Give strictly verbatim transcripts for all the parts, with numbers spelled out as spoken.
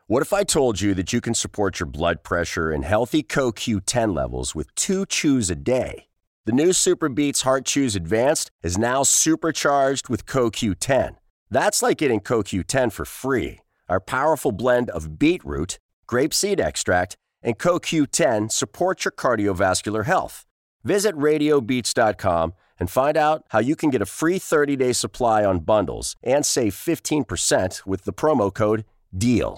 What if I told you that you can support your blood pressure and healthy C O Q ten levels with two chews a day? The new Super Beats Heart Chews Advanced is now supercharged with C O Q ten. That's like getting C O Q ten for free. Our powerful blend of beetroot, grapeseed extract, and C O Q ten supports your cardiovascular health. Visit radio beats dot com and find out how you can get a free thirty-day supply on bundles and save fifteen percent with the promo code DEAL.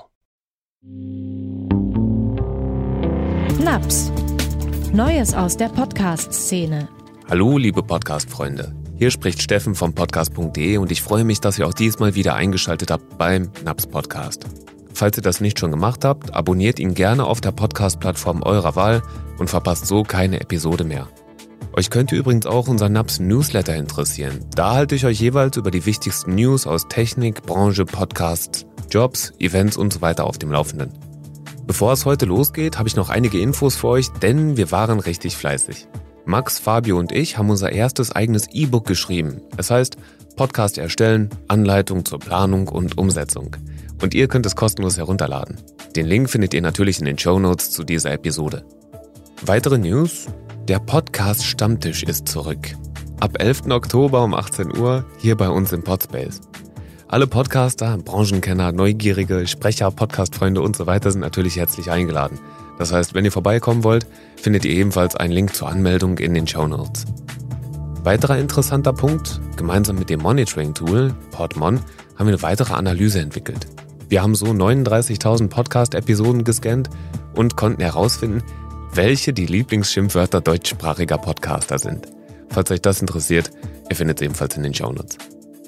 Naps. Neues aus der Podcast-Szene. Hallo, liebe Podcast-Freunde. Hier spricht Steffen vom podcast punkt de und ich freue mich, dass ihr auch diesmal wieder eingeschaltet habt beim Naps Podcast. Falls ihr das nicht schon gemacht habt, abonniert ihn gerne auf der Podcast-Plattform eurer Wahl und verpasst so keine Episode mehr. Euch könnte übrigens auch unser Naps Newsletter interessieren. Da halte ich euch jeweils über die wichtigsten News aus Technik, Branche, Podcasts, Jobs, Events und so weiter auf dem Laufenden. Bevor es heute losgeht, habe ich noch einige Infos für euch, denn wir waren richtig fleißig. Max, Fabio und ich haben unser erstes eigenes E-Book geschrieben. Es heißt Podcast erstellen, Anleitung zur Planung und Umsetzung. Und ihr könnt es kostenlos herunterladen. Den Link findet ihr natürlich in den Shownotes zu dieser Episode. Weitere News? Der Podcast Stammtisch ist zurück. Ab elften Oktober um achtzehn Uhr hier bei uns im Podspace. Alle Podcaster, Branchenkenner, Neugierige, Sprecher, Podcastfreunde und so weiter sind natürlich herzlich eingeladen. Das heißt, wenn ihr vorbeikommen wollt, findet ihr ebenfalls einen Link zur Anmeldung in den Shownotes. Weiterer interessanter Punkt, gemeinsam mit dem Monitoring-Tool Podmon haben wir eine weitere Analyse entwickelt. Wir haben so neununddreißigtausend Podcast-Episoden gescannt und konnten herausfinden, welche die Lieblingsschimpfwörter deutschsprachiger Podcaster sind. Falls euch das interessiert, ihr findet es ebenfalls in den Shownotes.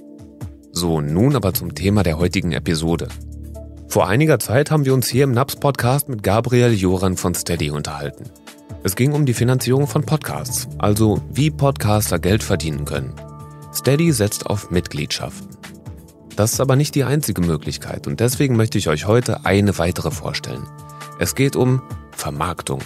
So, nun aber zum Thema der heutigen Episode. Vor einiger Zeit haben wir uns hier im Naps-Podcast mit Gabriel Joran von Steady unterhalten. Es ging um die Finanzierung von Podcasts, also wie Podcaster Geld verdienen können. Steady setzt auf Mitgliedschaften. Das ist aber nicht die einzige Möglichkeit und deswegen möchte ich euch heute eine weitere vorstellen. Es geht um Vermarktung.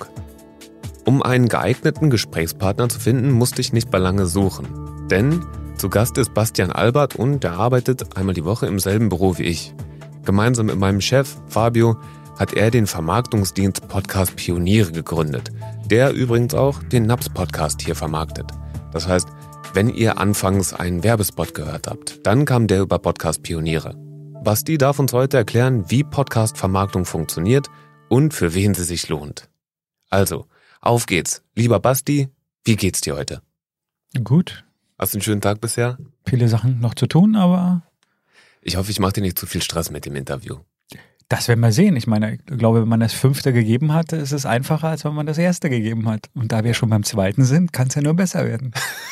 Um einen geeigneten Gesprächspartner zu finden, musste ich nicht mehr lange suchen. Denn zu Gast ist Bastian Albert und der arbeitet einmal die Woche im selben Büro wie ich. Gemeinsam mit meinem Chef Fabio hat er den Vermarktungsdienst Podcast Pioniere gegründet, der übrigens auch den Naps Podcast hier vermarktet. Das heißt, wenn ihr anfangs einen Werbespot gehört habt, dann kam der über Podcast Pioniere. Basti darf uns heute erklären, wie Podcast-Vermarktung funktioniert und für wen sie sich lohnt. Also, auf geht's. Lieber Basti, wie geht's dir heute? Gut. Hast du einen schönen Tag bisher? Viele Sachen noch zu tun, aber... Ich hoffe, ich mache dir nicht zu viel Stress mit dem Interview. Das werden wir sehen. Ich meine, ich glaube, wenn man das fünfte gegeben hat, ist es einfacher, als wenn man das erste gegeben hat. Und da wir schon beim zweiten sind, kann es ja nur besser werden.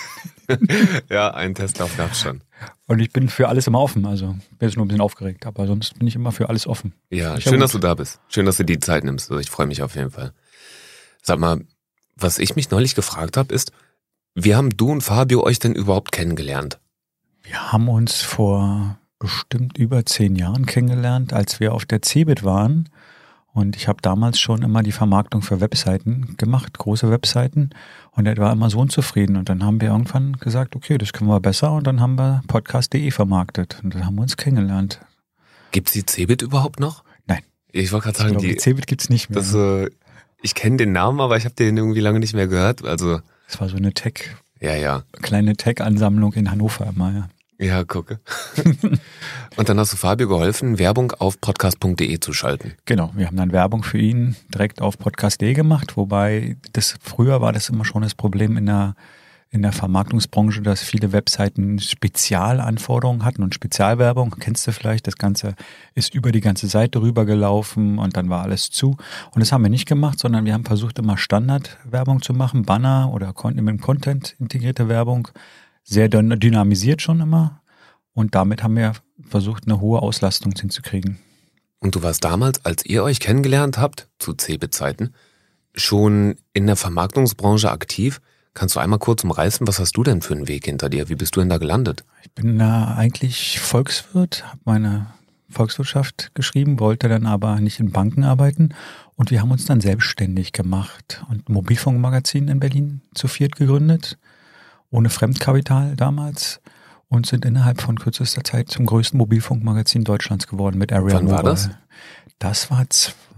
Ja, einen Testlauf gab es schon. Und ich bin für alles immer offen. Also bin jetzt nur ein bisschen aufgeregt, aber sonst bin ich immer für alles offen. Ja, ich schön, dass du da bist. Schön, dass du die Zeit nimmst. Also ich freue mich auf jeden Fall. Sag mal, was ich mich neulich gefragt habe, ist, wie haben du und Fabio euch denn überhaupt kennengelernt? Wir haben uns vor bestimmt über zehn Jahren kennengelernt, als wir auf der Cebit waren. Und ich habe damals schon immer die Vermarktung für Webseiten gemacht, große Webseiten. Und er war immer so unzufrieden. Und dann haben wir irgendwann gesagt, okay, das können wir besser. Und dann haben wir podcast punkt de vermarktet. Und dann haben wir uns kennengelernt. Gibt's die Cebit überhaupt noch? Nein. Ich wollte gerade sagen, ich glaube, die, die Cebit gibt's nicht mehr. Das, äh, ich kenne den Namen, aber ich habe den irgendwie lange nicht mehr gehört. Also das war so eine Tech, ja, ja. kleine Tech-Ansammlung in Hannover immer, ja. Ja, gucke. Und dann hast du Fabio geholfen, Werbung auf podcast punkt de zu schalten. Genau, wir haben dann Werbung für ihn direkt auf podcast punkt de gemacht, wobei das früher war das immer schon das Problem in der in der Vermarktungsbranche, dass viele Webseiten Spezialanforderungen hatten und Spezialwerbung, kennst du vielleicht, das Ganze ist über die ganze Seite rübergelaufen und dann war alles zu. Und das haben wir nicht gemacht, sondern wir haben versucht, immer Standardwerbung zu machen, Banner oder mit Content integrierte Werbung, sehr dynamisiert schon immer. Und damit haben wir versucht, eine hohe Auslastung hinzukriegen. Und du warst damals, als ihr euch kennengelernt habt, zu Cebit-Zeiten, schon in der Vermarktungsbranche aktiv. Kannst du einmal kurz umreißen, was hast du denn für einen Weg hinter dir? Wie bist du denn da gelandet? Ich bin da eigentlich Volkswirt, habe meine Volkswirtschaft geschrieben, wollte dann aber nicht in Banken arbeiten. Und wir haben uns dann selbstständig gemacht und ein Mobilfunkmagazin in Berlin zu viert gegründet, ohne Fremdkapital damals. und sind innerhalb von kürzester Zeit zum größten Mobilfunkmagazin Deutschlands geworden mit Area Wann Mobile. war das? Das war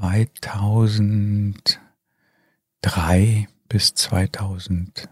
zweitausenddrei bis zweitausendacht.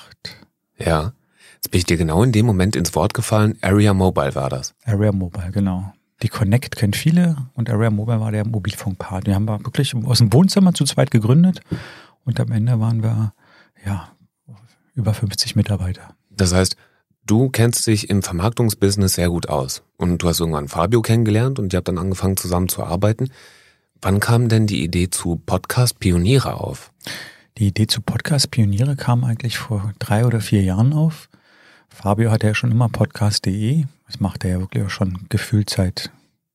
Ja. Jetzt bin ich dir genau in dem Moment ins Wort gefallen. Area Mobile war das. Area Mobile, genau. Die Connect kennt viele und Area Mobile war der Mobilfunkpart. Die haben wir wirklich aus dem Wohnzimmer zu zweit gegründet und am Ende waren wir, ja, über fünfzig Mitarbeiter. Das heißt, du kennst dich im Vermarktungsbusiness sehr gut aus und du hast irgendwann Fabio kennengelernt und ihr habt dann angefangen zusammen zu arbeiten. Wann kam denn die Idee zu Podcast Pioniere auf? Die Idee zu Podcast Pioniere kam eigentlich vor drei oder vier Jahren auf. Fabio hatte ja schon immer podcast punkt de. Das macht er ja wirklich auch schon gefühlt seit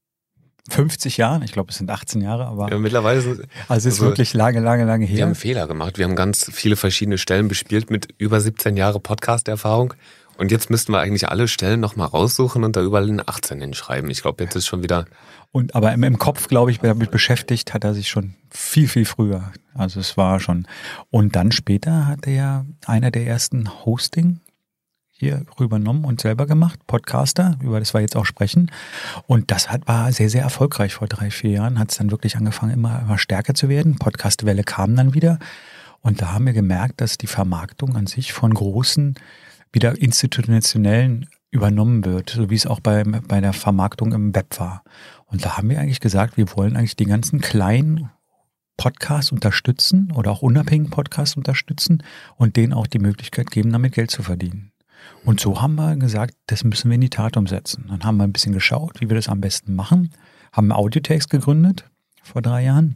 fünfzig Jahren. Ich glaube, es sind achtzehn Jahre, aber ja, mittlerweile sind, also es ist also, wirklich lange, lange, lange her. Wir haben einen Fehler gemacht. Wir haben ganz viele verschiedene Stellen bespielt mit über siebzehn Jahre Podcast-Erfahrung. Und jetzt müssten wir eigentlich alle Stellen nochmal raussuchen und da überall eine achtzehn hinschreiben. Ich glaube, jetzt ist schon wieder... Und aber im, im Kopf, glaube ich, damit beschäftigt hat er sich schon viel, viel früher. Also es war schon... Und dann später hat er ja einer der ersten Hosting hier übernommen und selber gemacht, Podcaster, über das wir jetzt auch sprechen. Und das hat, war sehr, sehr erfolgreich vor drei, vier Jahren. Hat es dann wirklich angefangen, immer, immer stärker zu werden. Podcastwelle kam dann wieder. Und da haben wir gemerkt, dass die Vermarktung an sich von großen, wieder institutionellen übernommen wird, so wie es auch bei, bei der Vermarktung im Web war. Und da haben wir eigentlich gesagt, wir wollen eigentlich die ganzen kleinen Podcasts unterstützen oder auch unabhängigen Podcasts unterstützen und denen auch die Möglichkeit geben, damit Geld zu verdienen. Und so haben wir gesagt, das müssen wir in die Tat umsetzen. Dann haben wir ein bisschen geschaut, wie wir das am besten machen, haben Audiotext gegründet vor drei Jahren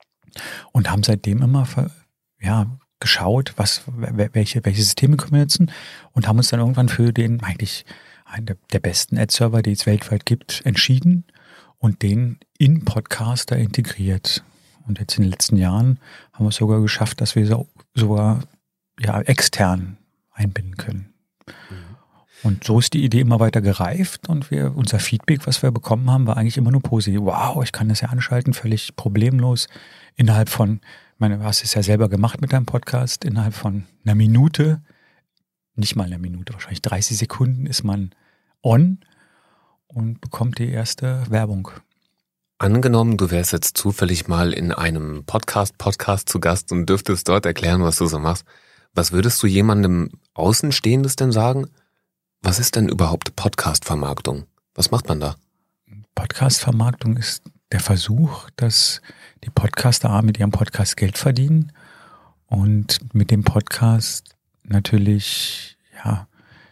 und haben seitdem immer ja, geschaut, was, welche, welche Systeme können wir nutzen und haben uns dann irgendwann für den eigentlich einen der besten Ad-Server, die es weltweit gibt, entschieden und den in Podcaster integriert. Und jetzt in den letzten Jahren haben wir es sogar geschafft, dass wir so, sogar ja, extern einbinden können. Und so ist die Idee immer weiter gereift und wir, unser Feedback, was wir bekommen haben, war eigentlich immer nur positiv. Wow, ich kann das ja anschalten, völlig problemlos. Innerhalb von, ich meine, du hast es ja selber gemacht mit deinem Podcast, innerhalb von einer Minute, nicht mal einer Minute, wahrscheinlich dreißig Sekunden ist man on und bekommt die erste Werbung. Angenommen, du wärst jetzt zufällig mal in einem Podcast-Podcast zu Gast und dürftest dort erklären, was du so machst. Was würdest du jemandem Außenstehendes denn sagen? Was ist denn überhaupt Podcast-Vermarktung? Was macht man da? Podcast-Vermarktung ist der Versuch, dass die Podcaster mit ihrem Podcast Geld verdienen und mit dem Podcast natürlich ja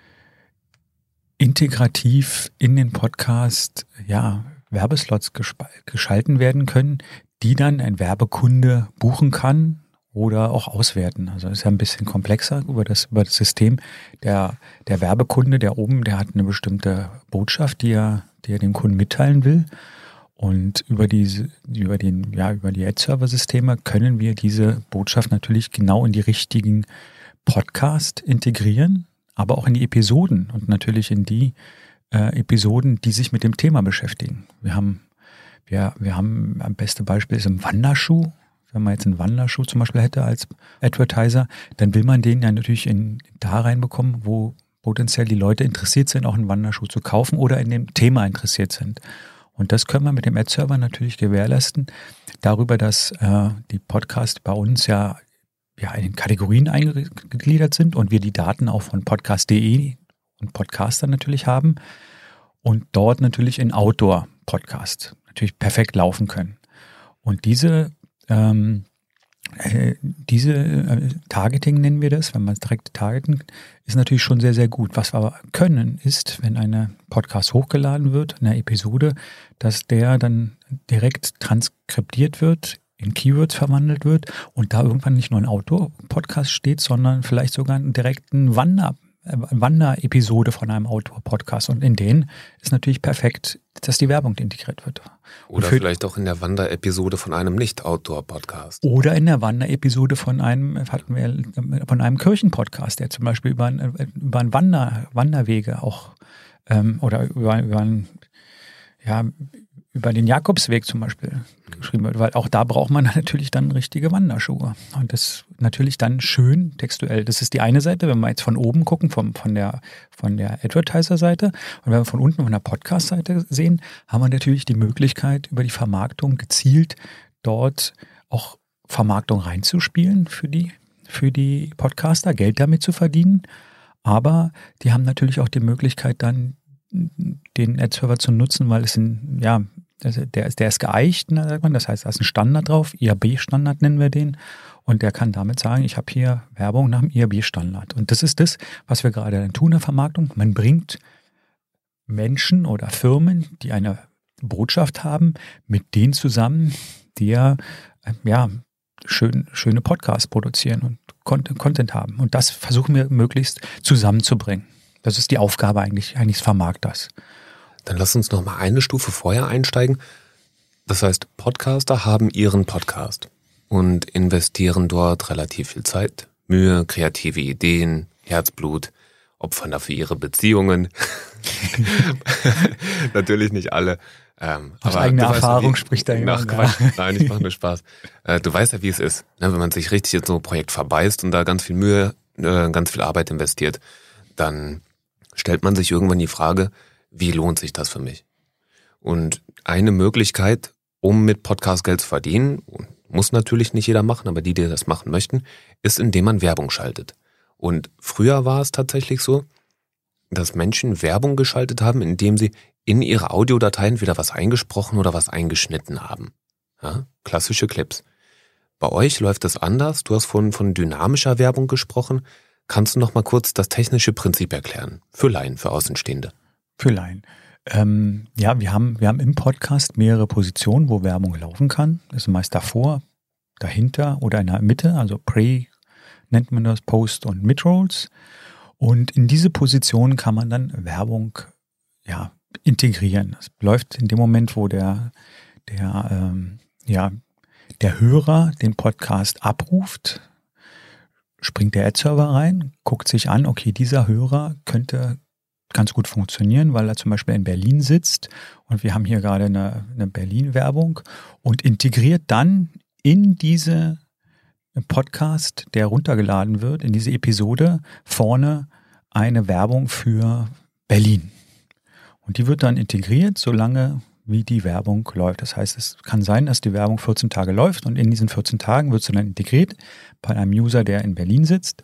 integrativ in den Podcast ja Werbeslots geschalten werden können, die dann ein Werbekunde buchen kann oder auch auswerten. Also ist ja ein bisschen komplexer über das, über das System. Der, der Werbekunde, der oben, der hat eine bestimmte Botschaft, die er, die er dem Kunden mitteilen will. Und über diese, über den, ja, über die Ad-Server-Systeme können wir diese Botschaft natürlich genau in die richtigen Podcast integrieren, aber auch in die Episoden und natürlich in die äh, Episoden, die sich mit dem Thema beschäftigen. Wir haben, wir, wir haben, am beste Beispiel ist im Wanderschuh. Wenn man jetzt einen Wanderschuh zum Beispiel hätte als Advertiser, dann will man den ja natürlich in, da reinbekommen, wo potenziell die Leute interessiert sind, auch einen Wanderschuh zu kaufen oder in dem Thema interessiert sind. Und das können wir mit dem Ad-Server natürlich gewährleisten, darüber, dass äh, die Podcasts bei uns ja, ja in Kategorien eingegliedert sind und wir die Daten auch von podcast punkt de und Podcaster natürlich haben und dort natürlich in Outdoor-Podcasts natürlich perfekt laufen können. Und diese Ähm, äh, diese äh, Targeting nennen wir das, wenn man es direkt targeten, ist natürlich schon sehr, sehr gut. Was wir aber können, ist, wenn eine Podcast hochgeladen wird, eine Episode, dass der dann direkt transkriptiert wird, in Keywords verwandelt wird und da irgendwann nicht nur ein Outdoor-Podcast steht, sondern vielleicht sogar einen direkten Wander- Wanderepisode von einem Outdoor-Podcast. Und in denen ist natürlich perfekt, dass die Werbung integriert wird. Oder vielleicht auch in der Wanderepisode von einem Nicht-Outdoor-Podcast. Oder in der Wanderepisode von einem, hatten wir, von einem Kirchenpodcast, der zum Beispiel über, ein, über ein Wander, Wanderwege auch ähm, oder über, über ein, ja, über den Jakobsweg zum Beispiel geschrieben wird, weil auch da braucht man natürlich dann richtige Wanderschuhe. Und das natürlich dann schön textuell. Das ist die eine Seite, wenn wir jetzt von oben gucken, vom, von der, von der Advertiser-Seite. Und wenn wir von unten von der Podcast-Seite sehen, haben wir natürlich die Möglichkeit, über die Vermarktung gezielt dort auch Vermarktung reinzuspielen für die, für die Podcaster, Geld damit zu verdienen. Aber die haben natürlich auch die Möglichkeit, dann den Ad-Server zu nutzen, weil es ein, ja, der ist, der ist geeicht, sagt man, das heißt, da ist ein Standard drauf, I A B-Standard nennen wir den, und der kann damit sagen, ich habe hier Werbung nach dem I A B-Standard. Und das ist das, was wir gerade dann tun in der Vermarktung. Man bringt Menschen oder Firmen, die eine Botschaft haben, mit denen zusammen, die ja, ja schön, schöne Podcasts produzieren und Content haben. Und das versuchen wir möglichst zusammenzubringen. Das ist die Aufgabe eigentlich, eigentlich des Vermarkters. Dann lass uns noch mal eine Stufe vorher einsteigen. Das heißt, Podcaster haben ihren Podcast und investieren dort relativ viel Zeit, Mühe, kreative Ideen, Herzblut, opfern dafür ihre Beziehungen. Natürlich nicht alle. Ähm, Aus aber eigener weißt, Erfahrung wie, spricht da jemand. Quatsch. Nein, ich mache nur Spaß. Äh, du weißt ja, wie es ist, ne, wenn man sich richtig in so ein Projekt verbeißt und da ganz viel Mühe, äh, ganz viel Arbeit investiert, dann stellt man sich irgendwann die Frage, wie lohnt sich das für mich? Und eine Möglichkeit, um mit Podcast Geld zu verdienen, muss natürlich nicht jeder machen, aber die, die das machen möchten, ist, indem man Werbung schaltet. Und früher war es tatsächlich so, dass Menschen Werbung geschaltet haben, indem sie in ihre Audiodateien wieder was eingesprochen oder was eingeschnitten haben. Ja, klassische Clips. Bei euch läuft das anders. Du hast von, von dynamischer Werbung gesprochen. Kannst du noch mal kurz das technische Prinzip erklären? Für Laien, für Außenstehende. Für Laien. Ähm, ja, wir haben, wir haben im Podcast mehrere Positionen, wo Werbung laufen kann. Das ist meist davor, dahinter oder in der Mitte, also Pre nennt man das, Post und Midrolls. Und in diese Position kann man dann Werbung ja, integrieren. Das läuft in dem Moment, wo der, der, ähm, ja, der Hörer den Podcast abruft, springt der Ad-Server rein, guckt sich an, okay, dieser Hörer könnte ganz gut funktionieren, weil er zum Beispiel in Berlin sitzt und wir haben hier gerade eine, eine Berlin-Werbung und integriert dann in diese Podcast, der runtergeladen wird, in diese Episode vorne eine Werbung für Berlin. Und die wird dann integriert, solange wie die Werbung läuft. Das heißt, es kann sein, dass die Werbung vierzehn Tage läuft und in diesen vierzehn Tagen wird sie dann integriert bei einem User, der in Berlin sitzt,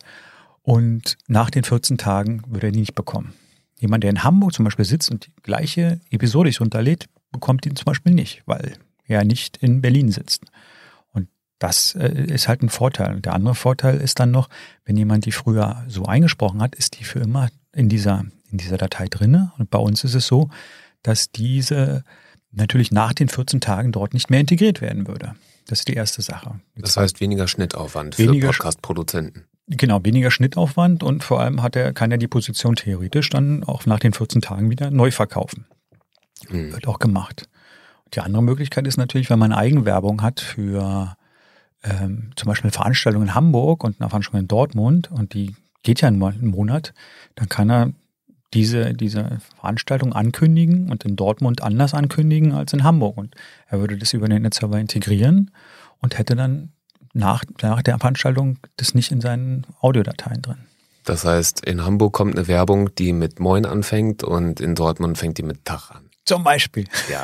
und nach den vierzehn Tagen wird er die nicht bekommen. Jemand, der in Hamburg zum Beispiel sitzt und die gleiche Episode sich runterlädt, bekommt ihn zum Beispiel nicht, weil er nicht in Berlin sitzt. Und das äh, ist halt ein Vorteil. Und der andere Vorteil ist dann noch, wenn jemand die früher so eingesprochen hat, ist die für immer in dieser, in dieser Datei drinne. Und bei uns ist es so, dass diese natürlich nach den vierzehn Tagen dort nicht mehr integriert werden würde. Das ist die erste Sache. Das heißt weniger Schnittaufwand weniger für Podcast-Produzenten. Genau, weniger Schnittaufwand und vor allem hat er, kann er die Position theoretisch dann auch nach den vierzehn Tagen wieder neu verkaufen. Hm. Wird auch gemacht. Und die andere Möglichkeit ist natürlich, wenn man Eigenwerbung hat für ähm, zum Beispiel eine Veranstaltung in Hamburg und eine Veranstaltung in Dortmund und die geht ja nur einen Monat, dann kann er diese, diese Veranstaltung ankündigen und in Dortmund anders ankündigen als in Hamburg. Und er würde das über den Netzserver integrieren und hätte dann nach, nach der Veranstaltung das nicht in seinen Audiodateien drin. Das heißt, in Hamburg kommt eine Werbung, die mit Moin anfängt und in Dortmund fängt die mit Tag an. Zum Beispiel. Ja.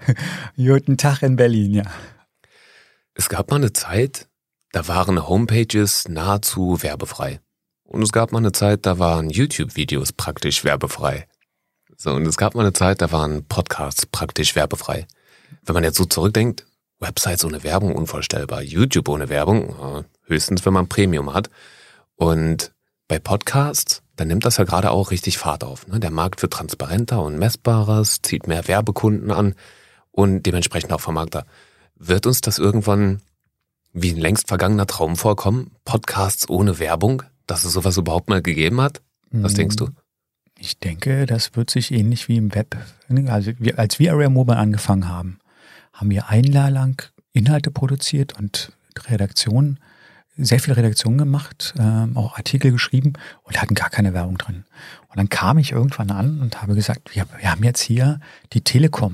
Guten Tag in Berlin, ja. Es gab mal eine Zeit, da waren Homepages nahezu werbefrei. Und es gab mal eine Zeit, da waren YouTube-Videos praktisch werbefrei. So, und es gab mal eine Zeit, da waren Podcasts praktisch werbefrei. Wenn man jetzt so zurückdenkt, Websites ohne Werbung unvorstellbar, YouTube ohne Werbung, höchstens wenn man Premium hat. Und bei Podcasts, dann nimmt das ja gerade auch richtig Fahrt auf. Ne? Der Markt wird transparenter und messbarer, zieht mehr Werbekunden an und dementsprechend auch Vermarkter. Wird uns das irgendwann wie ein längst vergangener Traum vorkommen? Podcasts ohne Werbung? Dass es sowas überhaupt mal gegeben hat? Was denkst du? Ich denke, das wird sich ähnlich wie im Web. Also wir, als wir Area Mobile angefangen haben, haben wir ein Jahr lang Inhalte produziert und Redaktion, sehr viel Redaktion gemacht, ähm, auch Artikel geschrieben und hatten gar keine Werbung drin. Und dann kam ich irgendwann an und habe gesagt, wir, wir haben jetzt hier die Telekom.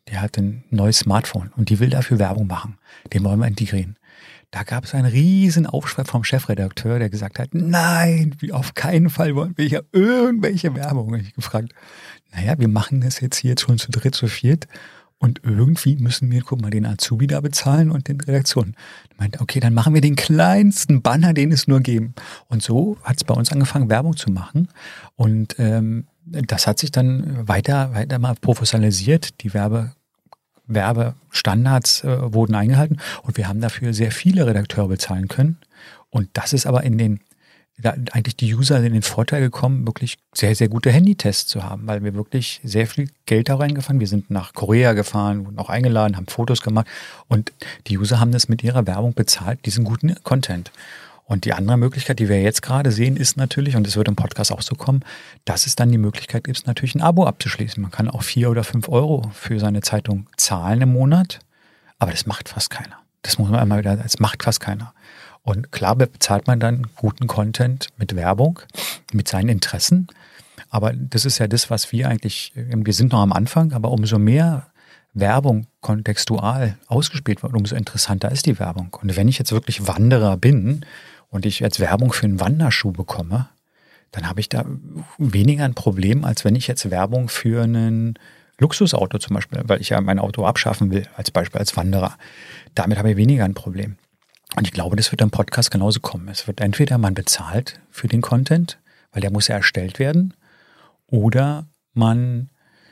der hat ein neues Smartphone und die will dafür Werbung machen. Den wollen wir integrieren. Da gab es einen riesen Aufschrei vom Chefredakteur, der gesagt hat, nein, wie auf keinen Fall wollen wir hier irgendwelche Werbung. Und ich gefragt, naja, wir machen das jetzt hier schon zu dritt, zu viert und irgendwie müssen wir, guck mal, den Azubi da bezahlen und den Redaktionen. Ich meinte, okay, dann machen wir den kleinsten Banner, den es nur geben. Und so hat es bei uns angefangen, Werbung zu machen. Und ähm, das hat sich dann weiter, weiter mal professionalisiert. Die Werbe Werbestandards äh, wurden eingehalten und wir haben dafür sehr viele Redakteure bezahlen können. Und das ist aber in den, da eigentlich die User in den Vorteil gekommen, wirklich sehr, sehr gute Handytests zu haben, weil wir wirklich sehr viel Geld da reingefahren. Wir sind nach Korea gefahren, wurden auch eingeladen, haben Fotos gemacht und die User haben das mit ihrer Werbung bezahlt, diesen guten Content. Und die andere Möglichkeit, die wir jetzt gerade sehen, ist natürlich, und das wird im Podcast auch so kommen, dass es dann die Möglichkeit gibt, natürlich ein Abo abzuschließen. Man kann auch vier oder fünf Euro für seine Zeitung zahlen im Monat, aber das macht fast keiner. Das muss man einmal wieder, das macht fast keiner. Und klar bezahlt man dann guten Content mit Werbung, mit seinen Interessen, aber das ist ja das, was wir eigentlich, wir sind noch am Anfang, aber umso mehr Werbung kontextual ausgespielt wird, umso interessanter ist die Werbung. Und wenn ich jetzt wirklich Wanderer bin und ich jetzt Werbung für einen Wanderschuh bekomme, dann habe ich da weniger ein Problem, als wenn ich jetzt Werbung für ein Luxusauto zum Beispiel, weil ich ja mein Auto abschaffen will, als Beispiel als Wanderer. Damit habe ich weniger ein problem. Und ich glaube, das wird im Podcast genauso kommen. Es wird entweder man bezahlt für den Content, weil der muss ja erstellt werden, oder man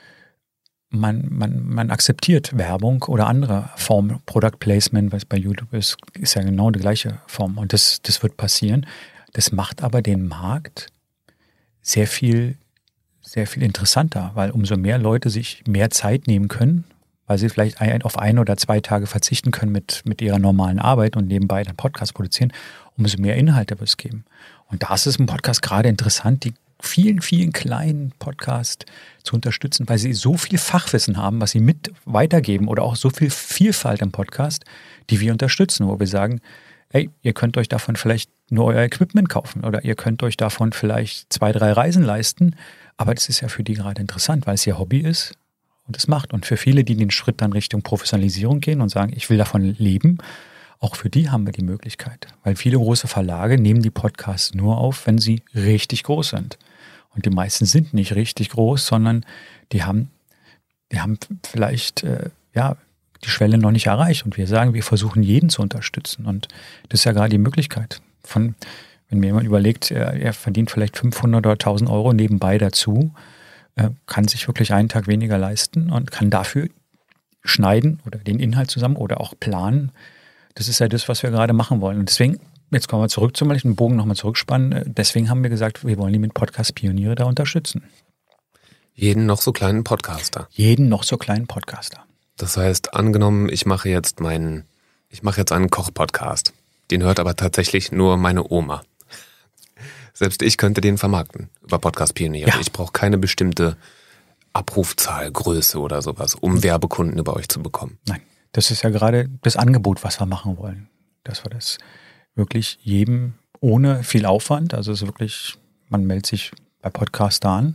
Man, man, man akzeptiert Werbung oder andere Formen, Product Placement, was bei YouTube ist, ist ja genau die gleiche Form. Und das, das wird passieren. Das macht aber den Markt sehr viel, sehr viel interessanter, weil umso mehr Leute sich mehr Zeit nehmen können, weil sie vielleicht ein, auf ein oder zwei Tage verzichten können mit, mit ihrer normalen Arbeit und nebenbei dann Podcast produzieren, umso mehr Inhalte wird es geben. Und da ist es im Podcast gerade interessant, die vielen, vielen kleinen Podcasts zu unterstützen, weil sie so viel Fachwissen haben, was sie mit weitergeben oder auch so viel Vielfalt im Podcast, die wir unterstützen, wo wir sagen, hey, ihr könnt euch davon vielleicht nur euer Equipment kaufen oder ihr könnt euch davon vielleicht zwei, drei Reisen leisten, aber das ist ja für die gerade interessant, weil es ihr Hobby ist und es macht. Und für viele, die den Schritt dann Richtung Professionalisierung gehen und sagen, ich will davon leben, auch für die haben wir die Möglichkeit, weil viele große Verlage nehmen die Podcasts nur auf, wenn sie richtig groß sind. Und die meisten sind nicht richtig groß, sondern die haben, die haben vielleicht äh, ja, die Schwelle noch nicht erreicht. Und wir sagen, wir versuchen jeden zu unterstützen. Und das ist ja gerade die Möglichkeit. Von, wenn mir jemand überlegt, er, er verdient vielleicht fünfhundert oder tausend Euro nebenbei dazu, äh, kann sich wirklich einen Tag weniger leisten und kann dafür schneiden oder den Inhalt zusammen oder auch planen. Das ist ja das, was wir gerade machen wollen. Und deswegen, jetzt kommen wir zurück zum den Bogen nochmal zurückspannen. Deswegen haben wir gesagt, wir wollen die mit Podcast-Pioniere da unterstützen. Jeden noch so kleinen Podcaster. Jeden noch so kleinen Podcaster. Das heißt, angenommen, ich mache jetzt meinen, ich mache jetzt einen Koch-Podcast. Den hört aber tatsächlich nur meine Oma. Selbst ich könnte den vermarkten über Podcast-Pioniere. Ja. Ich brauche keine bestimmte Abrufzahl, Größe oder sowas, um Werbekunden über euch zu bekommen. Nein. Das ist ja gerade das Angebot, was wir machen wollen. Dass wir das wirklich jedem ohne viel Aufwand, also es ist wirklich, man meldet sich bei Podcaster an,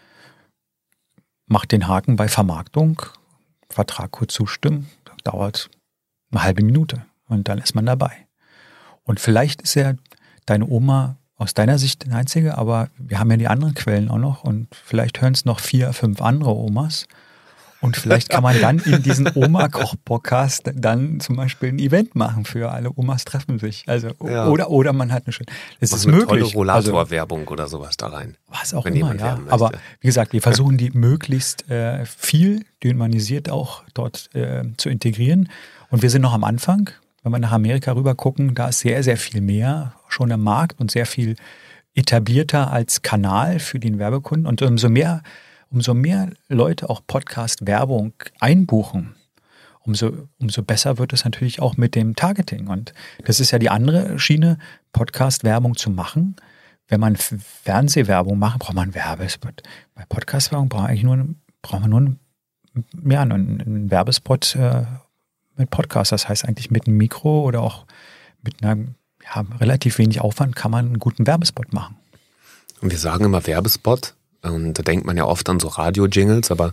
macht den Haken bei Vermarktung, Vertrag kurz zustimmen, dauert eine halbe Minute und dann ist man dabei. Und vielleicht ist ja deine Oma aus deiner Sicht eine einzige, aber wir haben ja die anderen Quellen auch noch und vielleicht hören es noch vier, fünf andere Omas. Und vielleicht kann man dann in diesen Oma-Koch-Podcast dann zum Beispiel ein Event machen für alle Omas treffen sich. Also ja. oder oder man hat eine schöne. Es ist eine möglich. Tolle Rollator-Werbung also, oder sowas da rein. Was auch immer, ja. Aber wie gesagt, wir versuchen die möglichst äh, viel dynamisiert auch dort äh, zu integrieren. Und wir sind noch am Anfang. Wenn wir nach Amerika rüber gucken, da ist sehr, sehr viel mehr schon im Markt und sehr viel etablierter als Kanal für den Werbekunden. Und umso mehr Umso mehr Leute auch Podcast-Werbung einbuchen, umso, umso besser wird es natürlich auch mit dem Targeting. Und das ist ja die andere Schiene, Podcast-Werbung zu machen. Wenn man Fernsehwerbung macht, braucht man einen Werbespot. Bei Podcast-Werbung braucht man eigentlich nur, braucht man nur einen, ja, einen, einen Werbespot äh, mit Podcast. Das heißt eigentlich mit einem Mikro oder auch mit einem ja, relativ wenig Aufwand kann man einen guten Werbespot machen. Und wir sagen immer Werbespot. Und da denkt man ja oft an so Radio-Jingles, aber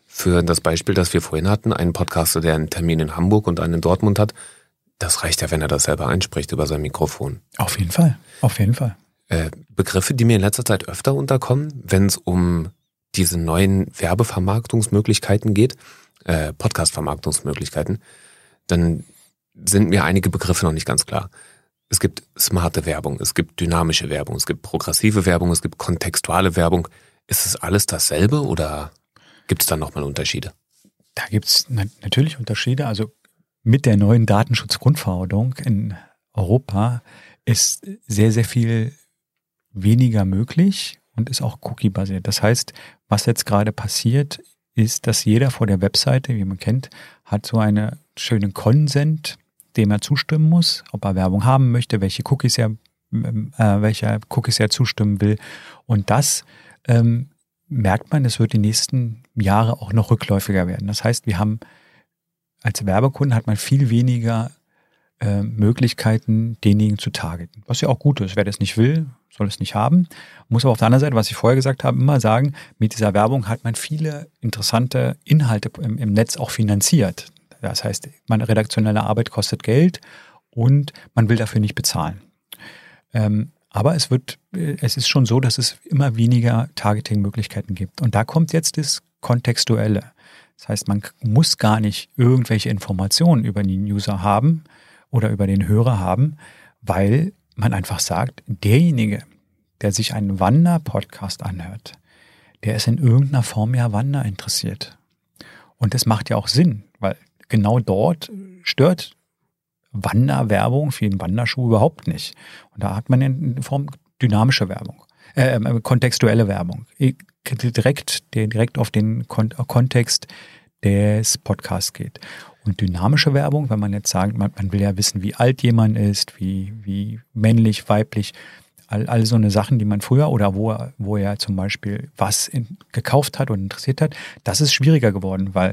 für das Beispiel, das wir vorhin hatten, einen Podcaster, der einen Termin in Hamburg und einen in Dortmund hat, das reicht ja, wenn er das selber einspricht über sein Mikrofon. Auf jeden Fall, auf jeden Fall. Äh, Begriffe, die mir in letzter Zeit öfter unterkommen, wenn es um diese neuen Werbevermarktungsmöglichkeiten geht, äh, Podcast-Vermarktungsmöglichkeiten, dann sind mir einige Begriffe noch nicht ganz klar. Es gibt smarte Werbung, es gibt dynamische Werbung, es gibt progressive Werbung, es gibt kontextuale Werbung. Ist es alles dasselbe oder gibt es da nochmal Unterschiede? Da gibt es na- natürlich Unterschiede. Also mit der neuen Datenschutzgrundverordnung in Europa ist sehr, sehr viel weniger möglich und ist auch cookie-basiert. Das heißt, was jetzt gerade passiert, ist, dass jeder vor der Webseite, wie man kennt, hat so einen schönen Consent, dem er zustimmen muss, ob er Werbung haben möchte, welche Cookies er, äh, welcher Cookies er zustimmen will. Und das ähm, merkt man, es wird die nächsten Jahre auch noch rückläufiger werden. Das heißt, wir haben als Werbekunden hat man viel weniger äh, Möglichkeiten, denjenigen zu targeten. Was ja auch gut ist. Wer das nicht will, soll es nicht haben. Muss aber auf der anderen Seite, was ich vorher gesagt habe, immer sagen, mit dieser Werbung hat man viele interessante Inhalte im, im Netz auch finanziert. Das heißt, meine redaktionelle Arbeit kostet Geld und man will dafür nicht bezahlen. Ähm, aber es wird, es ist schon so, dass es immer weniger Targeting-Möglichkeiten gibt. Und da kommt jetzt das Kontextuelle. Das heißt, man muss gar nicht irgendwelche Informationen über den User haben oder über den Hörer haben, weil man einfach sagt, derjenige, der sich einen Wander-Podcast anhört, der ist in irgendeiner Form ja Wander interessiert. Und das macht ja auch Sinn, weil genau dort stört Wanderwerbung für den Wanderschuh überhaupt nicht. Und da hat man in Form dynamische Werbung, äh, kontextuelle Werbung. Direkt, der direkt auf den Kon- Kontext des Podcasts geht. Und dynamische Werbung, wenn man jetzt sagt, man, man will ja wissen, wie alt jemand ist, wie, wie männlich, weiblich, all, all so eine Sachen, die man früher oder wo er, wo er zum Beispiel was in, gekauft hat und interessiert hat, das ist schwieriger geworden, weil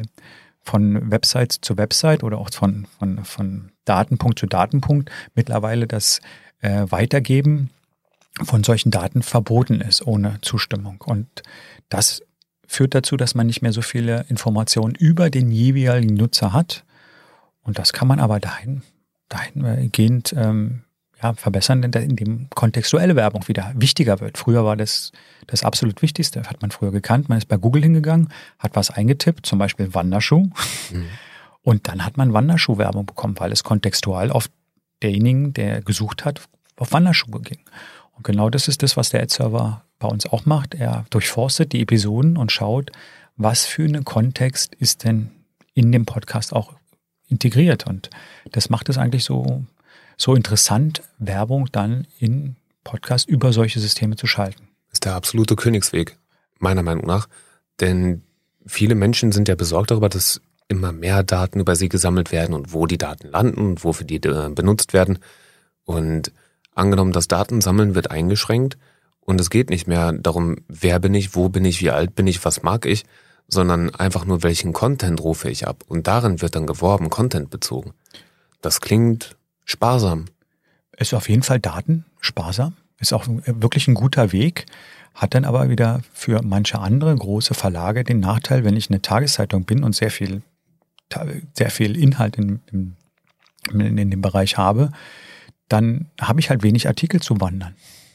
von Website zu Website oder auch von, von, von Datenpunkt zu Datenpunkt mittlerweile das äh, Weitergeben von solchen Daten verboten ist, ohne Zustimmung. Und das führt dazu, dass man nicht mehr so viele Informationen über den jeweiligen Nutzer hat. Und das kann man aber dahin, dahingehend ähm, ja, verbessern, indem kontextuelle Werbung wieder wichtiger wird. Früher war das das absolut Wichtigste, hat man früher gekannt. Man ist bei Google hingegangen, hat was eingetippt, zum Beispiel Wanderschuh. Mhm. Und dann hat man Wanderschuh-Werbung bekommen, weil es kontextual auf denjenigen, der gesucht hat, auf Wanderschuhe ging. Und genau das ist das, was der Ad-Server bei uns auch macht. Er durchforstet die Episoden und schaut, was für ein Kontext ist denn in dem Podcast auch integriert. Und das macht es eigentlich so, so interessant, Werbung dann in Podcast über solche Systeme zu schalten. Das ist der absolute Königsweg, meiner Meinung nach. Denn viele Menschen sind ja besorgt darüber, dass immer mehr Daten über sie gesammelt werden und wo die Daten landen und wofür die äh, benutzt werden. Und angenommen, das Datensammeln wird eingeschränkt und es geht nicht mehr darum, wer bin ich, wo bin ich, wie alt bin ich, was mag ich, sondern einfach nur, welchen Content rufe ich ab. Und darin wird dann geworben, Content bezogen. Das klingt sparsam. Ist auf jeden Fall Daten sparsam, ist auch wirklich ein guter Weg, hat dann aber wieder für manche andere große Verlage den Nachteil, wenn ich eine Tageszeitung bin und sehr viel, sehr viel Inhalt in, in, in dem Bereich habe, dann habe ich halt wenig Artikel zu wandern.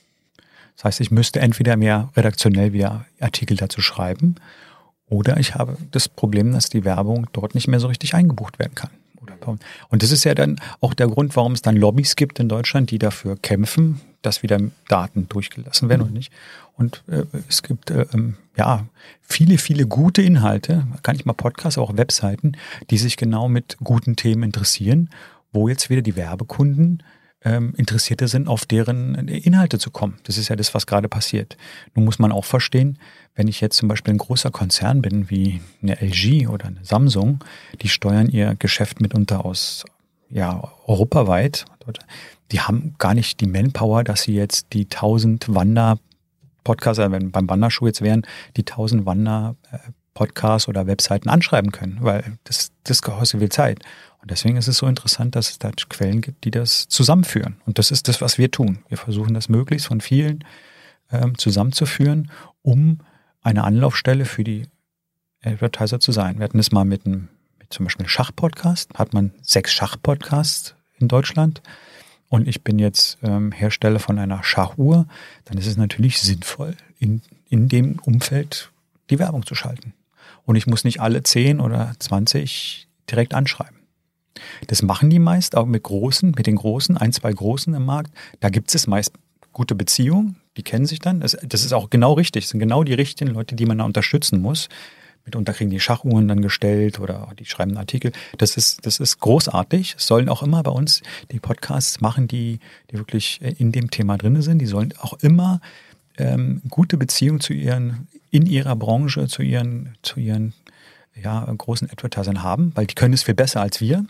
Das heißt, ich müsste entweder mehr redaktionell wieder Artikel dazu schreiben oder ich habe das Problem, dass die Werbung dort nicht mehr so richtig eingebucht werden kann. Und das ist ja dann auch der Grund, warum es dann Lobbys gibt in Deutschland, die dafür kämpfen, dass wieder Daten durchgelassen werden und nicht. Und äh, es gibt äh, ja viele, viele gute Inhalte, kann ich mal Podcasts, aber auch Webseiten, die sich genau mit guten Themen interessieren, wo jetzt wieder die Werbekunden ähm, Interessierte sind, auf deren Inhalte zu kommen. Das ist ja das, was gerade passiert. Nun muss man auch verstehen, wenn ich jetzt zum Beispiel ein großer Konzern bin, wie eine L G oder eine Samsung, die steuern ihr Geschäft mitunter aus, ja, europaweit. Die haben gar nicht die Manpower, dass sie jetzt die tausend Wander-Podcasts, also wenn beim Wanderschuh jetzt wären, die tausend Wander-Podcasts oder Webseiten anschreiben können, weil das, das kostet viel Zeit. Und deswegen ist es so interessant, dass es da Quellen gibt, die das zusammenführen. Und das ist das, was wir tun. Wir versuchen das möglichst von vielen ähm, zusammenzuführen, um eine Anlaufstelle für die Advertiser zu sein. Wir hatten das mal mit einem, mit zum Beispiel einem Schachpodcast, hat man sechs Schachpodcasts in Deutschland und ich bin jetzt ähm, Hersteller von einer Schachuhr, dann ist es natürlich sinnvoll, in, in dem Umfeld die Werbung zu schalten. Und ich muss nicht alle zehn oder zwanzig direkt anschreiben. Das machen die meist auch mit großen, mit den großen, ein, zwei großen im Markt. Da gibt es meist gute Beziehungen, die kennen sich dann. Das, das ist auch genau richtig. Das sind genau die richtigen Leute, die man da unterstützen muss. Mitunter kriegen die Schachuhren dann gestellt oder die schreiben einen Artikel. Das ist, das ist großartig. Es sollen auch immer bei uns die Podcasts machen, die, die wirklich in dem Thema drin sind. Die sollen auch immer ähm, gute Beziehungen zu ihren, in ihrer Branche, zu ihren, zu ihren ja, großen Advertisern haben, weil die können es viel besser als wir.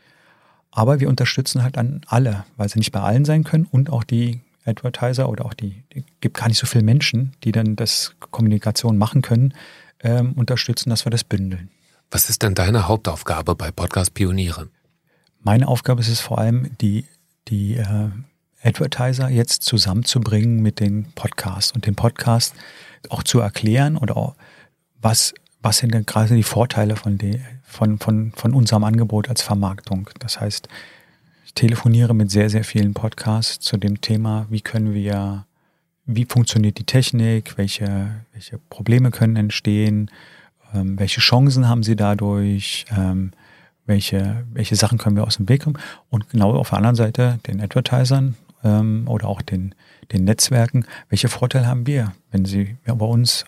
Aber wir unterstützen halt an alle, weil sie nicht bei allen sein können und auch die Advertiser oder auch die, die gibt gar nicht so viele Menschen, die dann das Kommunikation machen können, ähm, unterstützen, dass wir das bündeln. Was ist denn deine Hauptaufgabe bei Podcast Pioniere? Meine Aufgabe ist es vor allem, die, die äh, Advertiser jetzt zusammenzubringen mit den Podcasts und den Podcast auch zu erklären oder auch, was, was sind denn gerade die Vorteile von, die, von, von, von unserem Angebot als Vermarktung. Das heißt, ich telefoniere mit sehr, sehr vielen Podcasts zu dem Thema, wie können wir, wie funktioniert die Technik, welche, welche Probleme können entstehen, ähm, welche Chancen haben sie dadurch, ähm, welche, welche Sachen können wir aus dem Weg kommen. Und genau auf der anderen Seite den Advertisern ähm, oder auch den, den Netzwerken, welche Vorteile haben wir, wenn sie ja, bei uns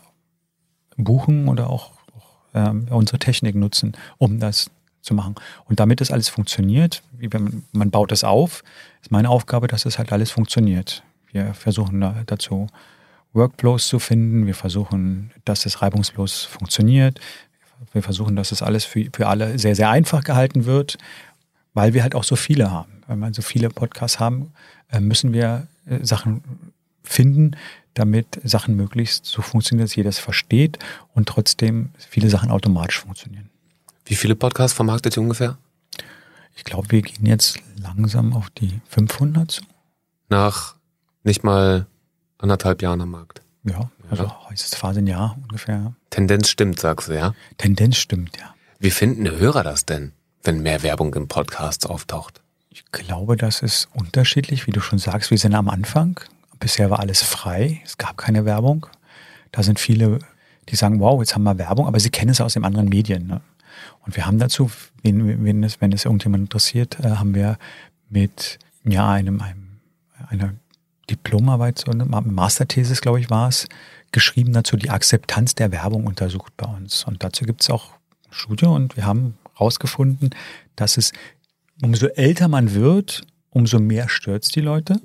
buchen oder auch, auch ähm, unsere Technik nutzen, um das zu machen. Und damit das alles funktioniert, wie man, man baut das auf, ist meine Aufgabe, dass das halt alles funktioniert. Wir versuchen da, dazu Workflows zu finden, wir versuchen, dass es reibungslos funktioniert, wir versuchen, dass es alles für, für alle sehr, sehr einfach gehalten wird, weil wir halt auch so viele haben. Wenn wir so viele Podcasts haben, müssen wir Sachen finden, damit Sachen möglichst so funktionieren, dass jeder es versteht und trotzdem viele Sachen automatisch funktionieren. Wie viele Podcasts vermarktet ihr ungefähr? Ich glaube, wir gehen jetzt langsam auf die fünfhundert zu. Nach nicht mal anderthalb Jahren am Markt. Ja, also ja. Heißt es fast ein Jahr ungefähr. Tendenz stimmt, sagst du, ja? Tendenz stimmt, ja. Wie finden die Hörer das denn, wenn mehr Werbung im Podcast auftaucht? Ich glaube, das ist unterschiedlich, wie du schon sagst. Wir sind am Anfang. Bisher war alles frei. Es gab keine Werbung. Da sind viele, die sagen, wow, jetzt haben wir Werbung, aber sie kennen es aus den anderen Medien. Ne? Und wir haben dazu, wenn, wenn, es, wenn es irgendjemand interessiert, äh, haben wir mit ja, einem, einem einer Diplomarbeit, so eine Masterthesis, glaube ich, war es, geschrieben dazu, die Akzeptanz der Werbung untersucht bei uns. Und dazu gibt es auch eine Studie und wir haben herausgefunden, dass es, umso älter man wird, umso mehr stört es die Leute.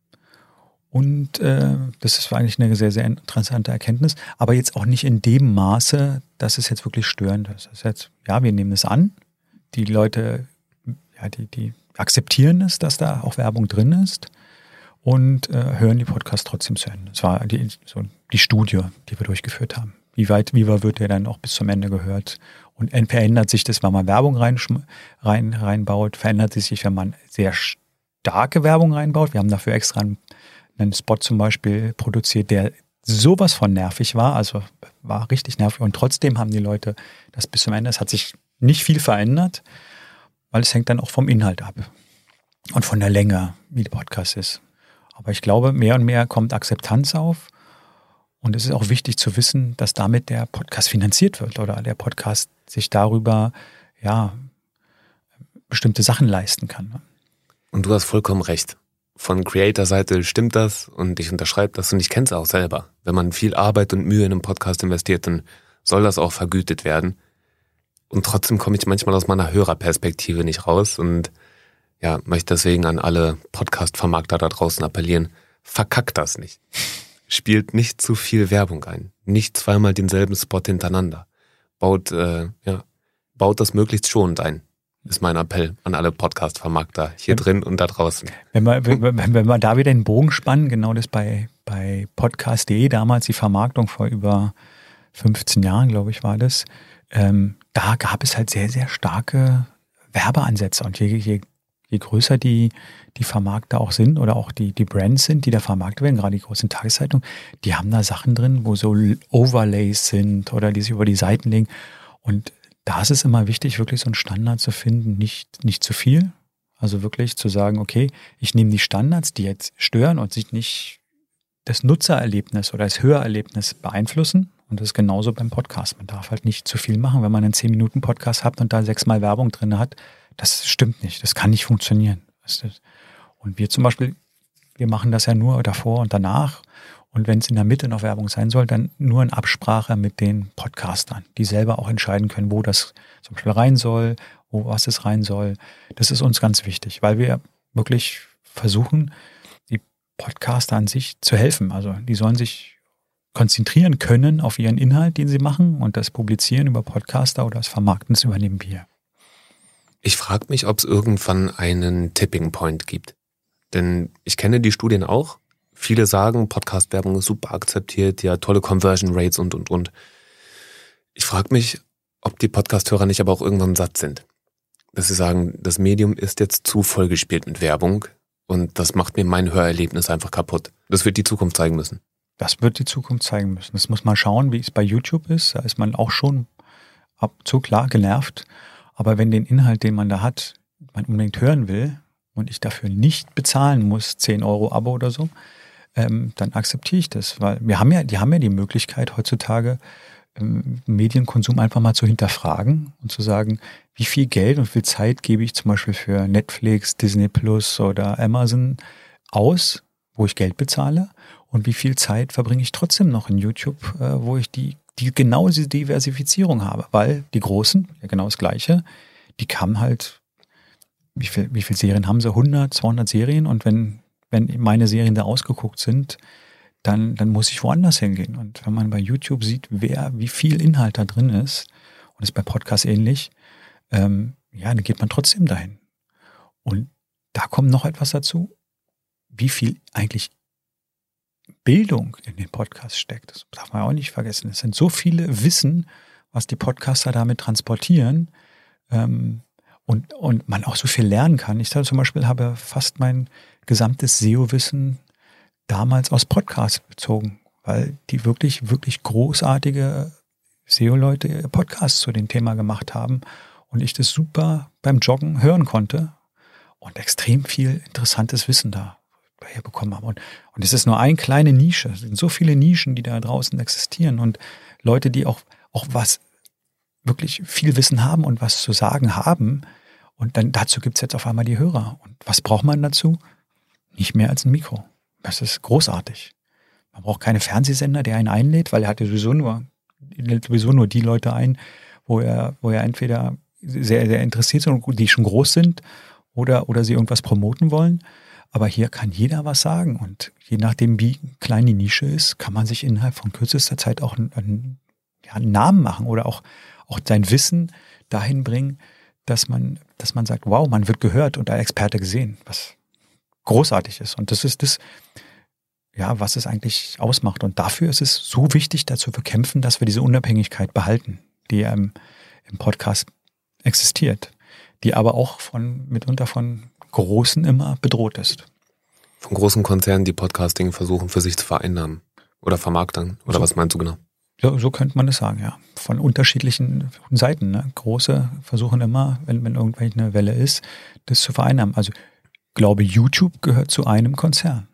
Und äh, das ist eigentlich eine sehr, sehr interessante Erkenntnis, aber jetzt auch nicht in dem Maße, dass es jetzt wirklich störend ist. Das ist jetzt, ja, wir nehmen es an, die Leute, ja, die, die akzeptieren es, dass da auch Werbung drin ist und äh, hören die Podcasts trotzdem zu Ende. Das war die, so die Studie, die wir durchgeführt haben. Wie weit, wie weit wird der dann auch bis zum Ende gehört? Und verändert sich das, wenn man Werbung rein, rein, reinbaut? Verändert es sich, wenn man sehr starke Werbung reinbaut? Wir haben dafür extra einen, einen Spot zum Beispiel produziert, der sowas von nervig war, also war richtig nervig. Und trotzdem haben die Leute das bis zum Ende. Es hat sich nicht viel verändert, weil es hängt dann auch vom Inhalt ab und von der Länge, wie der Podcast ist. Aber ich glaube, mehr und mehr kommt Akzeptanz auf. Und es ist auch wichtig zu wissen, dass damit der Podcast finanziert wird oder der Podcast sich darüber ja bestimmte Sachen leisten kann. Und du hast vollkommen recht. Von Creator-Seite stimmt das und ich unterschreibe das und ich kenne es auch selber. Wenn man viel Arbeit und Mühe in einen Podcast investiert, dann soll das auch vergütet werden. Und trotzdem komme ich manchmal aus meiner Hörerperspektive nicht raus und ja, möchte deswegen an alle Podcast-Vermarkter da draußen appellieren, verkackt das nicht. Spielt nicht zu viel Werbung ein. Nicht zweimal denselben Spot hintereinander. Baut, äh, ja, baut das möglichst schonend ein. Ist mein Appell an alle Podcast-Vermarkter hier drin und da draußen. Wenn wir, wenn, wenn wir da wieder den Bogen spannen, genau das bei, bei podcast punkt de, damals die Vermarktung vor über fünfzehn Jahren, glaube ich, war das, ähm, da gab es halt sehr, sehr starke Werbeansätze. Und je, je Je größer die, die Vermarkter auch sind oder auch die, die Brands sind, die da vermarktet werden, gerade die großen Tageszeitungen, die haben da Sachen drin, wo so Overlays sind oder die sich über die Seiten legen. Und da ist es immer wichtig, wirklich so einen Standard zu finden, nicht, nicht zu viel. Also wirklich zu sagen, okay, ich nehme die Standards, die jetzt stören und sich nicht das Nutzererlebnis oder das Hörerlebnis beeinflussen. Und das ist genauso beim Podcast. Man darf halt nicht zu viel machen, wenn man einen zehn Minuten Podcast hat und da sechsmal Werbung drin hat. Das stimmt nicht. Das kann nicht funktionieren. Und wir zum Beispiel, wir machen das ja nur davor und danach. Und wenn es in der Mitte noch Werbung sein soll, dann nur in Absprache mit den Podcastern, die selber auch entscheiden können, wo das zum Beispiel rein soll, wo was es rein soll. Das ist uns ganz wichtig, weil wir wirklich versuchen, die Podcaster an sich zu helfen. Also die sollen sich konzentrieren können auf ihren Inhalt, den sie machen, und das Publizieren über Podcaster oder das Vermarkten, das übernehmen wir. Ich frage mich, ob es irgendwann einen Tipping Point gibt. Denn ich kenne die Studien auch. Viele sagen, Podcast-Werbung ist super akzeptiert, ja, tolle Conversion Rates und, und, und. Ich frage mich, ob die Podcast-Hörer nicht aber auch irgendwann satt sind. Dass sie sagen, das Medium ist jetzt zu vollgespielt mit Werbung und das macht mir mein Hörerlebnis einfach kaputt. Das wird die Zukunft zeigen müssen. Das wird die Zukunft zeigen müssen. Das muss man schauen, wie es bei YouTube ist. Da ist man auch schon ab und zu klar genervt. Aber wenn den Inhalt, den man da hat, man unbedingt hören will und ich dafür nicht bezahlen muss, zehn Euro Abo oder so, ähm, dann akzeptiere ich das. Weil wir haben ja, die haben ja die Möglichkeit heutzutage, ähm, Medienkonsum einfach mal zu hinterfragen und zu sagen, wie viel Geld und wie viel Zeit gebe ich zum Beispiel für Netflix, Disney Plus oder Amazon aus, wo ich Geld bezahle, und wie viel Zeit verbringe ich trotzdem noch in YouTube, äh, wo ich die die genau diese Diversifizierung habe, weil die Großen, ja genau das Gleiche, die kamen halt, wie viel, wie viele Serien haben sie? hundert, zweihundert Serien, und wenn, wenn meine Serien da ausgeguckt sind, dann, dann muss ich woanders hingehen. Und wenn man bei YouTube sieht, wer, wie viel Inhalt da drin ist, und ist bei Podcasts ähnlich, ähm, ja, dann geht man trotzdem dahin. Und da kommt noch etwas dazu, wie viel eigentlich Bildung in den Podcast steckt. Das darf man auch nicht vergessen. Es sind so viele Wissen, was die Podcaster damit transportieren, ähm, und, und man auch so viel lernen kann. Ich zum Beispiel habe fast mein gesamtes S E O-Wissen damals aus Podcasts bezogen, weil die wirklich, wirklich großartige S E O-Leute Podcasts zu dem Thema gemacht haben und ich das super beim Joggen hören konnte und extrem viel interessantes Wissen da herbekommen habe. Und, und es ist nur eine kleine Nische. Es sind so viele Nischen, die da draußen existieren, und Leute, die auch, auch was wirklich viel Wissen haben und was zu sagen haben. Und dann dazu gibt es jetzt auf einmal die Hörer. Und was braucht man dazu? Nicht mehr als ein Mikro. Das ist großartig. Man braucht keine Fernsehsender, der einen einlädt, weil er hat ja sowieso nur, lädt sowieso nur die Leute ein, wo er, wo er entweder sehr, sehr interessiert sind und die schon groß sind, oder, oder sie irgendwas promoten wollen. Aber hier kann jeder was sagen, und je nachdem, wie klein die Nische ist, kann man sich innerhalb von kürzester Zeit auch einen, einen, ja, einen Namen machen oder auch, auch sein Wissen dahin bringen, dass man, dass man sagt, wow, man wird gehört und als Experte gesehen, was großartig ist. Und das ist das, ja, was es eigentlich ausmacht. Und dafür ist es so wichtig, dazu zu kämpfen, dass wir diese Unabhängigkeit behalten, die ähm, im Podcast existiert, die aber auch von mitunter von Großen immer bedroht ist. Von großen Konzernen, die Podcasting versuchen für sich zu vereinnahmen oder vermarkten, oder so, was meinst du genau? So, so könnte man das sagen, ja. Von unterschiedlichen Seiten. Ne? Große versuchen immer, wenn, wenn irgendwelche eine Welle ist, das zu vereinnahmen. Also ich glaube, YouTube gehört zu einem Konzern.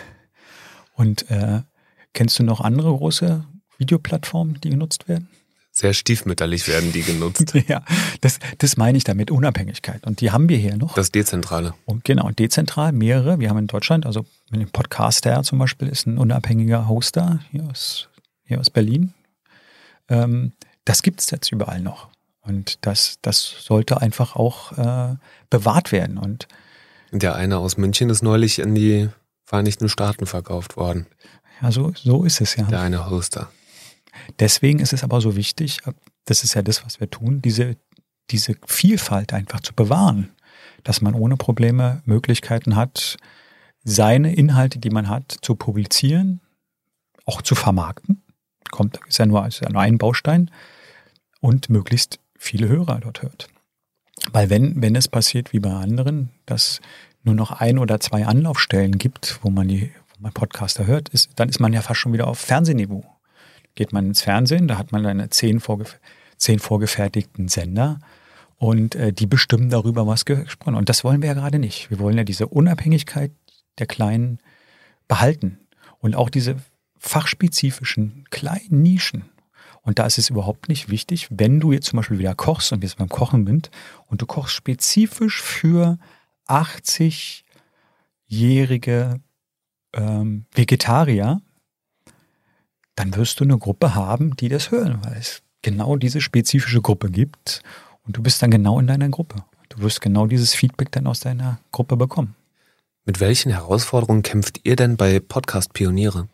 Und äh, kennst du noch andere große Videoplattformen, die genutzt werden? Sehr stiefmütterlich werden die genutzt. Ja, das, das meine ich damit, Unabhängigkeit. Und die haben wir hier noch. Das Dezentrale. Und genau, dezentral mehrere. Wir haben in Deutschland, also mit dem Podcaster zum Beispiel, ist ein unabhängiger Hoster hier aus, hier aus Berlin. Ähm, das gibt es jetzt überall noch. Und das, das sollte einfach auch äh, bewahrt werden. Und der eine aus München ist neulich in die Vereinigten Staaten verkauft worden. Ja, so, so ist es ja. Der eine Hoster. Deswegen ist es aber so wichtig, das ist ja das, was wir tun, diese, diese Vielfalt einfach zu bewahren, dass man ohne Probleme Möglichkeiten hat, seine Inhalte, die man hat, zu publizieren, auch zu vermarkten. Kommt, ist ja nur, ist ja nur ein Baustein, und möglichst viele Hörer dort hört. Weil wenn, wenn es passiert wie bei anderen, dass nur noch ein oder zwei Anlaufstellen gibt, wo man die, wo man Podcaster hört, ist, dann ist man ja fast schon wieder auf Fernsehniveau. Geht man ins Fernsehen, da hat man eine zehn, vorgef- zehn vorgefertigten Sender und äh, die bestimmen darüber, was gesprochen wird. Und das wollen wir ja gerade nicht. Wir wollen ja diese Unabhängigkeit der Kleinen behalten und auch diese fachspezifischen kleinen Nischen. Und da ist es überhaupt nicht wichtig, wenn du jetzt zum Beispiel wieder kochst und wir jetzt beim Kochen sind und du kochst spezifisch für achtzig-jährige ähm, Vegetarier, dann wirst du eine Gruppe haben, die das hören, weil es genau diese spezifische Gruppe gibt und du bist dann genau in deiner Gruppe. Du wirst genau dieses Feedback dann aus deiner Gruppe bekommen. Mit welchen Herausforderungen kämpft ihr denn bei Podcast Pioniere?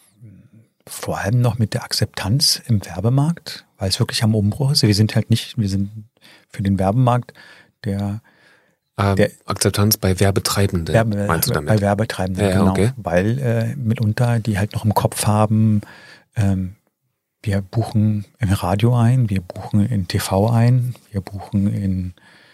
Vor allem noch mit der Akzeptanz im Werbemarkt, weil es wirklich am Umbruch ist. Wir sind halt nicht, wir sind für den Werbemarkt der, ähm, der Akzeptanz bei Werbetreibenden, Werbe, meinst du damit? Bei Werbetreibenden, ja, ja, genau. Okay. Weil äh, mitunter die halt noch im Kopf haben, ähm, wir buchen im Radio ein, wir buchen in T V ein, wir buchen in,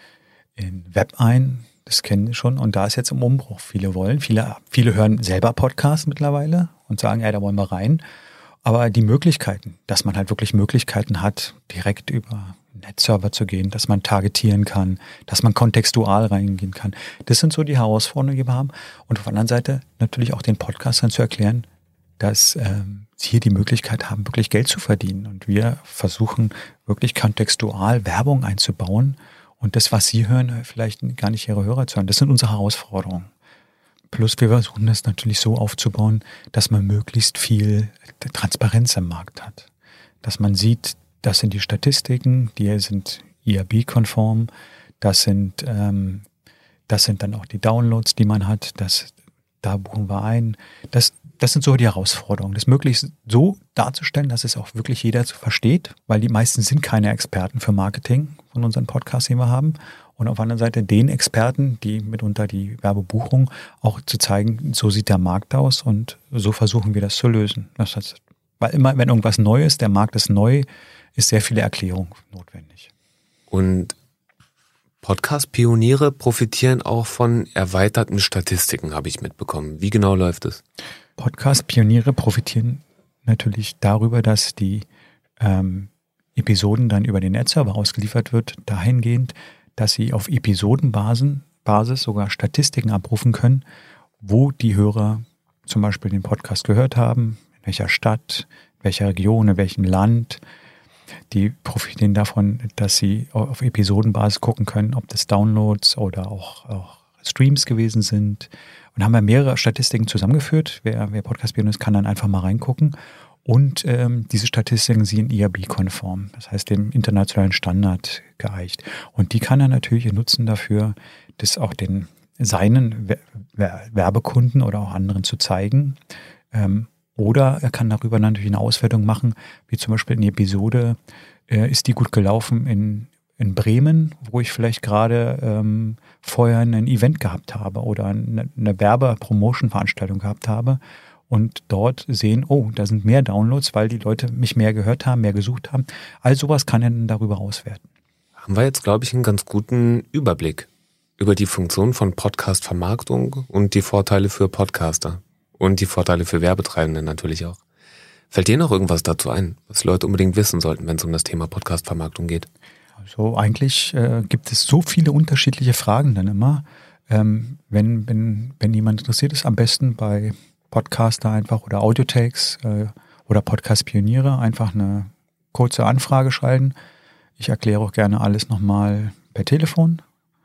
in Web ein. Das kennen wir schon. Und da ist jetzt im Umbruch. Viele wollen, viele, viele hören selber Podcasts mittlerweile und sagen, ja, da wollen wir rein. Aber die Möglichkeiten, dass man halt wirklich Möglichkeiten hat, direkt über Netzserver zu gehen, dass man targetieren kann, dass man kontextual reingehen kann. Das sind so die Herausforderungen, die wir haben. Und auf der anderen Seite natürlich auch den Podcastern zu erklären, dass ähm, sie hier die Möglichkeit haben, wirklich Geld zu verdienen. Und wir versuchen wirklich kontextual Werbung einzubauen und das, was sie hören, vielleicht gar nicht ihre Hörer zu hören. Das sind unsere Herausforderungen. Plus wir versuchen das natürlich so aufzubauen, dass man möglichst viel Transparenz im Markt hat. Dass man sieht, das sind die Statistiken, die sind I A B-konform, das sind, ähm, das sind dann auch die Downloads, die man hat, das, da buchen wir ein. Das, das sind so die Herausforderungen, das möglichst so darzustellen, dass es auch wirklich jeder versteht, weil die meisten sind keine Experten für Marketing von unseren Podcasts, die wir haben. Und auf der anderen Seite den Experten, die mitunter die Werbebuchung, auch zu zeigen, so sieht der Markt aus und so versuchen wir das zu lösen. Das heißt, weil immer, wenn irgendwas neu ist, der Markt ist neu, ist sehr viele Erklärung notwendig. Und Podcast-Pioniere profitieren auch von erweiterten Statistiken, habe ich mitbekommen. Wie genau läuft es? Podcast-Pioniere profitieren natürlich darüber, dass die ähm, Episoden dann über den Netzserver ausgeliefert wird, dahingehend, dass sie auf Episodenbasis sogar Statistiken abrufen können, wo die Hörer zum Beispiel den Podcast gehört haben, in welcher Stadt, in welcher Region, in welchem Land. Die profitieren davon, dass sie auf Episodenbasis gucken können, ob das Downloads oder auch, auch Streams gewesen sind. Und haben wir mehrere Statistiken zusammengeführt. Wer, wer Podcast-Pionier ist, kann dann einfach mal reingucken. Und ähm, diese Statistiken sind I A B-konform, das heißt dem internationalen Standard geeicht. Und die kann er natürlich nutzen dafür, das auch den seinen Werbekunden oder auch anderen zu zeigen. Ähm, oder er kann darüber natürlich eine Auswertung machen, wie zum Beispiel eine Episode, äh, ist die gut gelaufen in, in Bremen, wo ich vielleicht gerade ähm, vorher ein Event gehabt habe oder eine, eine Werbe-Promotion-Veranstaltung gehabt habe. Und dort sehen, oh, da sind mehr Downloads, weil die Leute mich mehr gehört haben, mehr gesucht haben. All sowas kann er dann darüber auswerten. Haben wir jetzt, glaube ich, einen ganz guten Überblick über die Funktion von Podcast-Vermarktung und die Vorteile für Podcaster und die Vorteile für Werbetreibende natürlich auch. Fällt dir noch irgendwas dazu ein, was Leute unbedingt wissen sollten, wenn es um das Thema Podcast-Vermarktung geht? Also eigentlich äh, gibt es so viele unterschiedliche Fragen dann immer. Ähm, wenn, wenn, wenn jemand interessiert ist, am besten bei Podcaster einfach oder Audiotakes äh, oder Podcast-Pioniere einfach eine kurze Anfrage schreiben. Ich erkläre auch gerne alles nochmal per Telefon.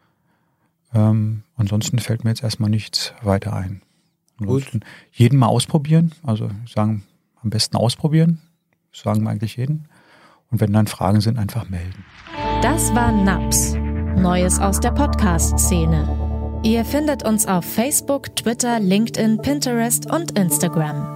Ähm, ansonsten fällt mir jetzt erstmal nichts weiter ein. Ansonsten jeden mal ausprobieren, also sagen am besten ausprobieren, sagen wir eigentlich jeden. Und wenn dann Fragen sind, einfach melden. Das war Naps, Neues aus der Podcast-Szene. Ihr findet uns auf Facebook, Twitter, LinkedIn, Pinterest und Instagram.